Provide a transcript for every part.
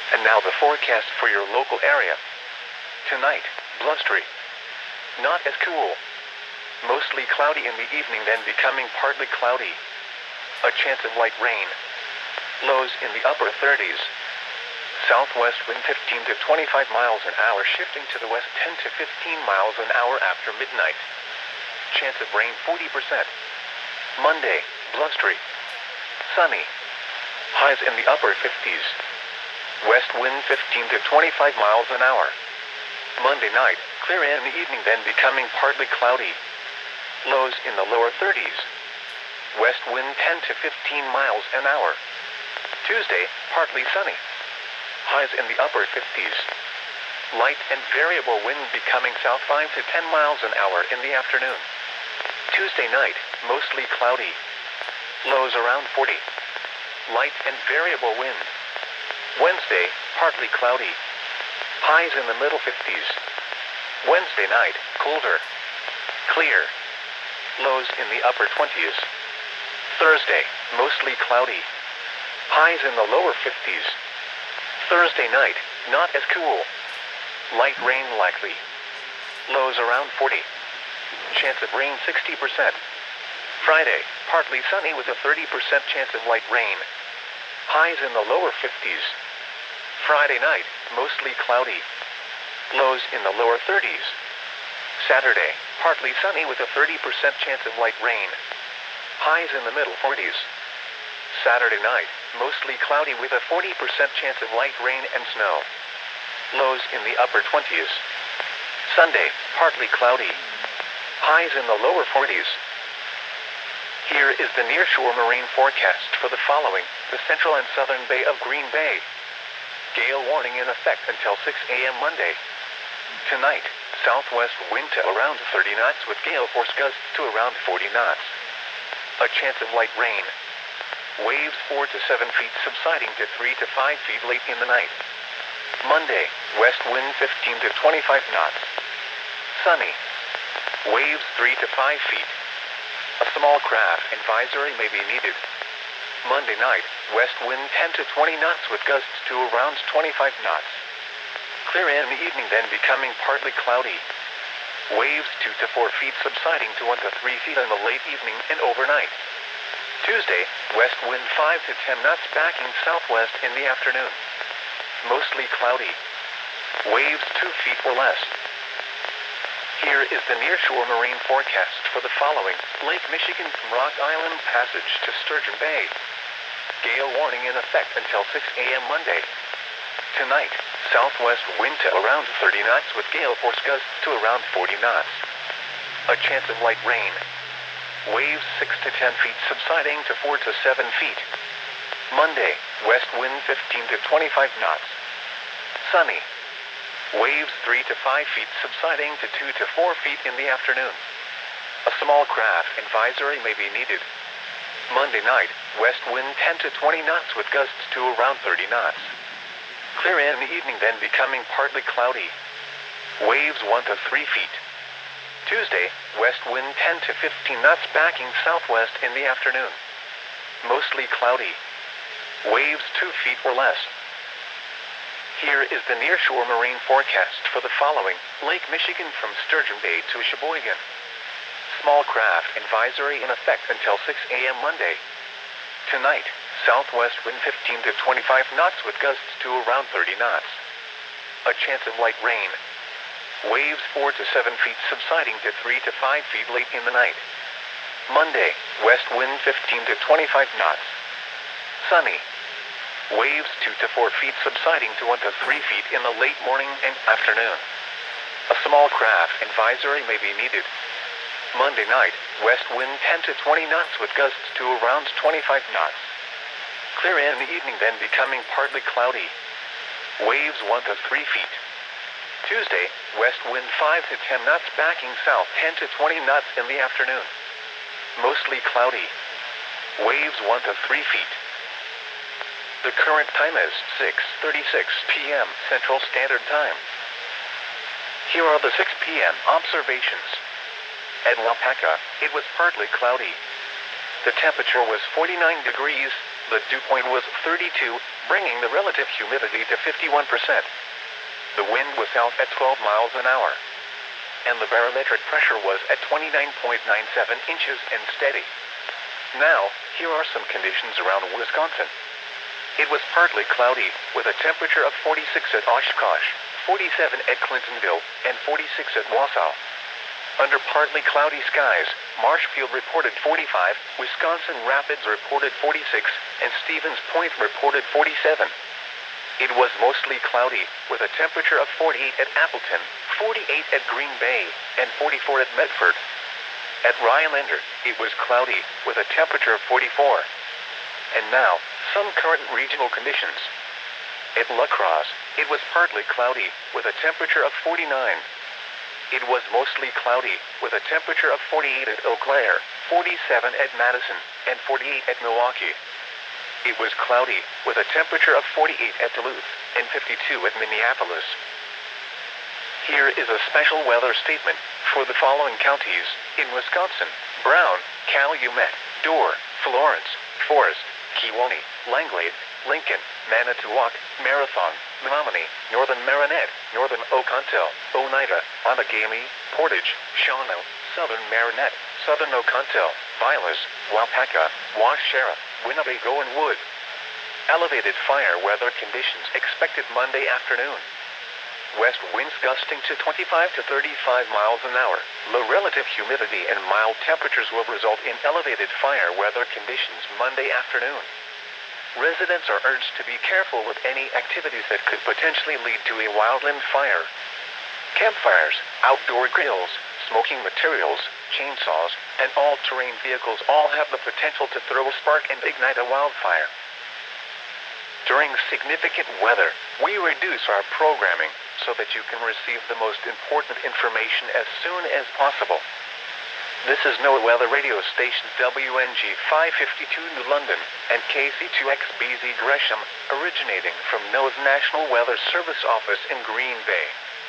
And now the forecast for your local area. Tonight, blustery. Not as cool. Mostly cloudy in the evening, then becoming partly cloudy. A chance of light rain. Lows in the upper 30s. Southwest wind 15 to 25 miles an hour, shifting to the west 10 to 15 miles an hour after midnight. Chance of rain 40%. Monday, blustery. Sunny. Highs in the upper 50s. West wind 15 to 25 miles an hour. Monday night, clear in the evening, then becoming partly cloudy. Lows in the lower 30s. West wind 10 to 15 miles an hour. Tuesday, partly sunny. Highs in the upper 50s. Light and variable wind becoming south 5 to 10 miles an hour in the afternoon. Tuesday night, mostly cloudy. Lows around 40. Light and variable wind. Wednesday, partly cloudy. Highs in the middle 50s. Wednesday night, colder. Clear. Lows in the upper 20s. Thursday, mostly cloudy. Highs in the lower 50s. Thursday night, not as cool. Light rain likely. Lows around 40. Chance of rain 60%. Friday, partly sunny with a 30% chance of light rain. Highs in the lower 50s. Friday night, mostly cloudy. Lows in the lower 30s. Saturday, partly sunny with a 30% chance of light rain. Highs in the middle 40s. Saturday night, mostly cloudy with a 40% chance of light rain and snow. Lows in the upper 20s. Sunday, partly cloudy. Highs in the lower 40s. Here is the nearshore marine forecast for the following, the central and southern Bay of Green Bay. Gale warning in effect until 6 a.m. Monday. Tonight, southwest wind to around 30 knots with gale force gusts to around 40 knots. A chance of light rain. Waves 4 to 7 feet subsiding to 3 to 5 feet late in the night. Monday, west wind 15 to 25 knots. Sunny. Waves 3 to 5 feet. A small craft advisory may be needed. Monday night, west wind 10 to 20 knots with gusts to around 25 knots. Clear in the evening, then becoming partly cloudy. Waves 2 to 4 feet subsiding to 1 to 3 feet in the late evening and overnight. Tuesday, west wind 5 to 10 knots backing southwest in the afternoon. Mostly cloudy. Waves 2 feet or less. Here is the nearshore marine forecast for the following, Lake Michigan from Rock Island Passage to Sturgeon Bay. Gale warning in effect until 6 a.m. Monday. Tonight, southwest wind to around 30 knots with gale force gusts to around 40 knots. A chance of light rain. Waves 6 to 10 feet subsiding to 4 to 7 feet. Monday, west wind 15 to 25 knots. Sunny. Waves 3 to 5 feet subsiding to 2 to 4 feet in the afternoon. A small craft advisory may be needed. Monday night, west wind 10 to 20 knots with gusts to around 30 knots. Clear in the evening, then becoming partly cloudy. Waves 1 to 3 feet. Tuesday, west wind 10 to 15 knots backing southwest in the afternoon. Mostly cloudy. Waves 2 feet or less. Here is the nearshore marine forecast for the following, Lake Michigan from Sturgeon Bay to Sheboygan. Small craft advisory in effect until 6 a.m. Monday. Tonight, southwest wind 15 to 25 knots with gusts to around 30 knots. A chance of light rain. Waves 4 to 7 feet subsiding to 3 to 5 feet late in the night. Monday, west wind 15 to 25 knots. Sunny. Waves 2 to 4 feet subsiding to 1 to 3 feet in the late morning and afternoon. A small craft advisory may be needed. Monday night, west wind 10 to 20 knots with gusts to around 25 knots. Clear in the evening, then becoming partly cloudy. Waves 1 to 3 feet. Tuesday, west wind 5 to 10 knots backing south 10 to 20 knots in the afternoon. Mostly cloudy. Waves 1 to 3 feet. The current time is 6:36 p.m. Central Standard Time. Here are the 6 p.m. observations. At Wapaka, it was partly cloudy. The temperature was 49 degrees, The dew point was 32, bringing the relative humidity to 51%. The wind was south at 12 miles an hour, and the barometric pressure was at 29.97 inches and steady. Now, here are some conditions around Wisconsin. It was partly cloudy, with a temperature of 46 at Oshkosh, 47 at Clintonville, and 46 at Wausau. Under partly cloudy skies, Marshfield reported 45, Wisconsin Rapids reported 46, and Stevens Point reported 47. It was mostly cloudy, with a temperature of 48 at Appleton, 48 at Green Bay, and 44 at Medford. At Rhinelander, it was cloudy, with a temperature of 44. And now, some current regional conditions. At La Crosse, it was partly cloudy, with a temperature of 49. It was mostly cloudy, with a temperature of 48 at Eau Claire, 47 at Madison, and 48 at Milwaukee. It was cloudy, with a temperature of 48 at Duluth, and 52 at Minneapolis. Here is a special weather statement for the following counties in Wisconsin: Brown, Calumet, Dorr, Florence, Forest, Kewaunee, Langlade, Lincoln, Manitowoc, Marathon, Menominee, Northern Marinette, Northern Oconto, Oneida, Outagamie, Portage, Shawano, Southern Marinette, Southern Oconto, Vilas, Waupaca, Wash Sheriff, Winnebago and Wood. Elevated fire weather conditions expected Monday afternoon. West winds gusting to 25 to 35 miles an hour. Low relative humidity and mild temperatures will result in elevated fire weather conditions Monday afternoon. Residents are urged to be careful with any activities that could potentially lead to a wildland fire. Campfires, outdoor grills, smoking materials, chainsaws, and all-terrain vehicles all have the potential to throw a spark and ignite a wildfire. During significant weather, we reduce our programming so that you can receive the most important information as soon as possible. This is NOAA Weather Radio Station WNG 552 New London and KC2XBZ Gresham, originating from NOAA's National Weather Service office in Green Bay.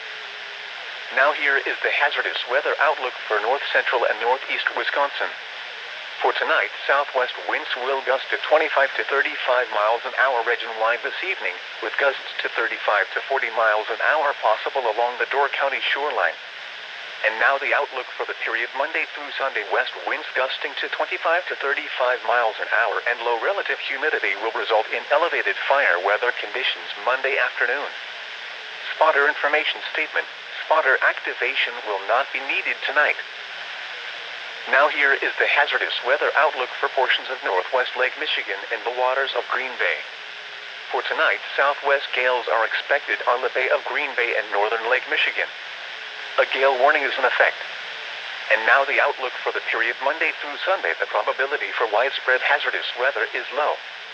Now here is the hazardous weather outlook for north central and northeast Wisconsin. For tonight, southwest winds will gust to 25 to 35 miles an hour region-wide this evening, with gusts to 35 to 40 miles an hour possible along the Door County shoreline. And now the outlook for the period Monday through Sunday: west winds gusting to 25 to 35 miles an hour and low relative humidity will result in elevated fire weather conditions Monday afternoon. Spotter information statement: spotter activation will not be needed tonight. Now here is the hazardous weather outlook for portions of northwest Lake Michigan and the waters of Green Bay. For tonight, southwest gales are expected on the Bay of Green Bay and northern Lake Michigan. A gale warning is in effect. And now the outlook for the period Monday through Sunday: the probability for widespread hazardous weather is low.